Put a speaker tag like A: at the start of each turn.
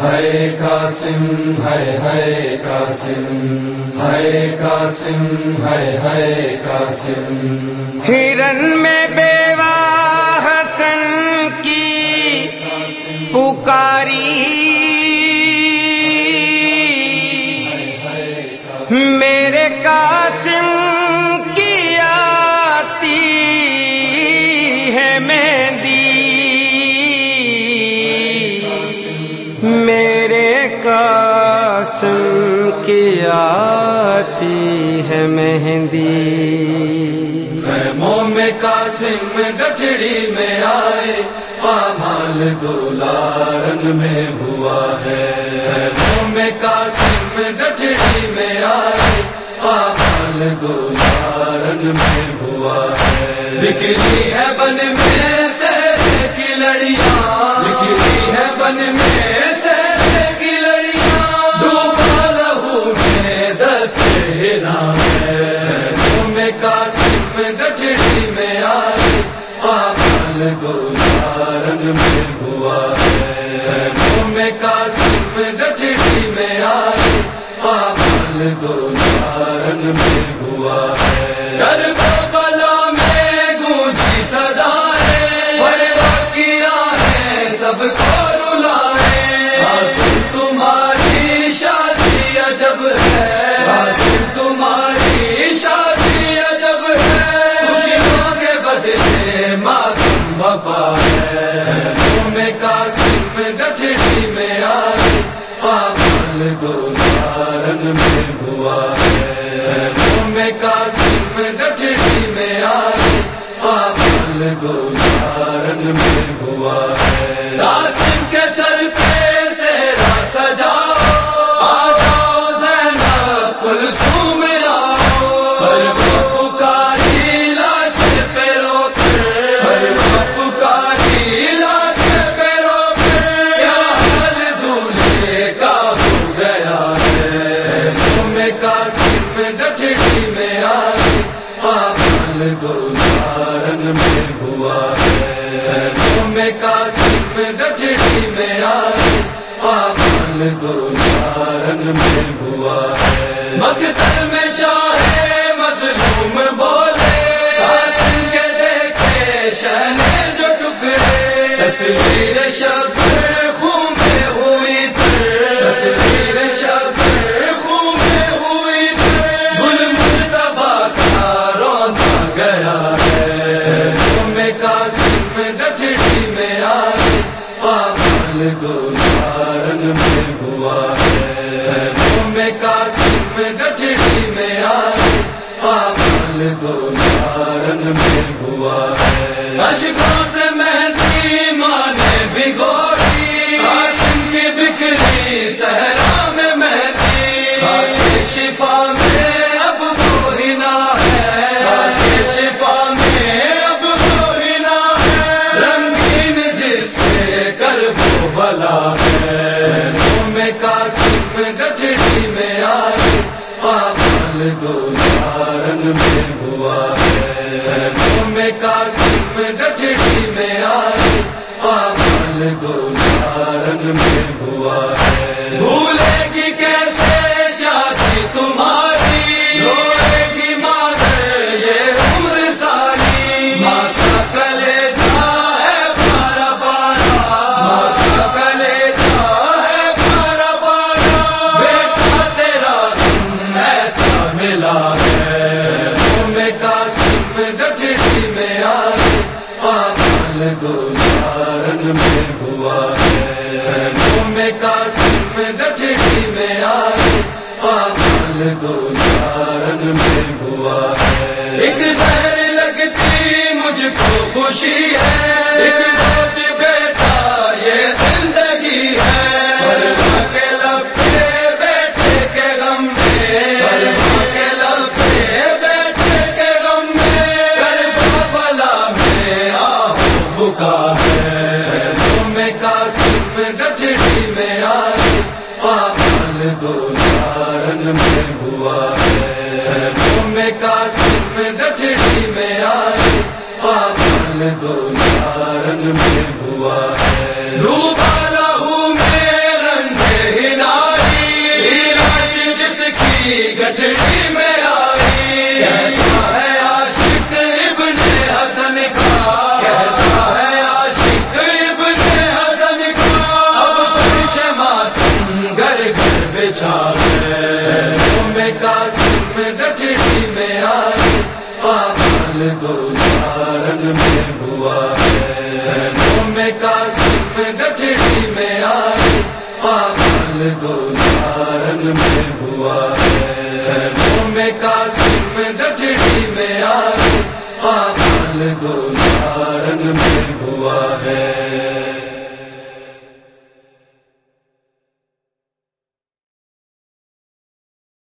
A: ہے قاسم ہے قاسم ہے قاسم ہے قاسم
B: ہرن میں بیوہ حسن کی پکاری میرے قاسم کی آتی ہے مہندی میرے قاسم کی آتی ہے مہندی
A: خیموں میں قاسم گٹھڑی میں آئے پامال دولارن میں ہوا ہے خیموں میں قاسم گٹھڑی میں آئے پامال دولارن میں ہوا ہے بکھری ہے بن میں سے کی لڑیاں بکھری ہے بن میں سے کی لڑیاں ڈوبا لہو میں دستے نام ہے میں قاسم گٹھڑی میں آئے پامال دولارن میں ہوا ہے خیموں میں قاسم گٹھڑی میں آئے پامال دولارن میں ہوا ہے کربلا میں گونجی صدائیں فروا کیا ہے سب کو رلائے قاسم تمہاری شادی عجب ہے قاسم تمہاری شادی عجب ہے خوشیوں کے بدلے ماتم بپا ہے میں قاسم گٹھڑی میں آئے پامال دولارن میں ہوا ہے میں قاسم گٹھڑی میں آئے پامال دولارن میں ہوا ہے قاسم کے سر پہ سہرا سجاؤ آ جاؤ زینب کلثوم آؤ فروا پکاری لاش پہ رو کر فروا پکاری لاش پہ رو کر کیا حال دولہے کا ہو گیا ہے میں قاسم گٹھڑی میں آئے پامال دولارن میں ہوا ہے میں قاسم گٹھڑی میں آئے پامال دولارن میں ہوا ہے مقتل میں شاہ مظلوم بولے قاسم کے دیکھے شہنے جو ٹکڑے تصویر شب خون میں ہوئی تصویر شب خون میں ہوئی گل مصطفیٰ کا روندا گیا ہے میں قاسم گٹھڑی میں آئے پامال دولارن میں ہوا ہے میں قاسم گٹھڑی میں آئے پامال دولارن میں ہوا ہے اشکوں سے مہندی ماں نے بھگوئی قاسم کی بکھری صحرا میں مہندی خاک شفا میں اب کوئی نہ ہے خاک شفا میں اب کوئی نہ ہے رنگین جس سے کر وہ بلا ہے میں قاسم گٹھڑی میں آئے پامال دولارن میں ہوا ہے میں قاسم گٹھڑی میں آئے پامال دولارن میں ہوا ہے بھولے گی کیسے شادی تمہاری روئے گی مادر یہ عمر ساری ماں کا کلیجہ ہے پارا پارا ماں کا کلیجہ ہے پارا پارا بیٹا تیرا ایسا ملا ہے میں قاسم گٹھڑی میں آئے پامال دولارن میں ہوا ہے میں قاسم گٹھڑی میں آئے پامال دولارن میں ہوا ہے ایک زہر لگتی مجھ کو خوشی ہے ایک بوجھ بیٹا یہ زندگی ہے فروا کے لب پہ بیٹے کے غم میں فروا کے لب پہ بیٹے کے غم میں کربلا میں آہو بکا ہے میں قاسم گٹھڑی میں آئے پامال دولارن میں ہوا ہے میں قاسم گٹھڑی میں آئے پامال دولارن میں ہوا ہے ڈوبا لہو میں رنگ اچھا ہے میں قاسم گٹھڑی میں آئے پامال دولارن میں ہوا